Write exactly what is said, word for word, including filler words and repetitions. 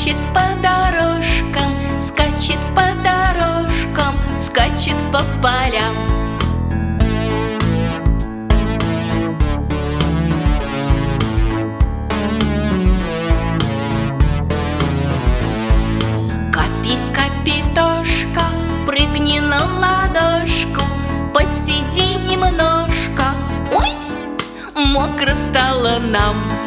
Скачет по дорожкам, скачет по дорожкам, скачет по полям. Капи, капитошка, прыгни на ладошку, посиди немножко. Ой, мокро стало нам.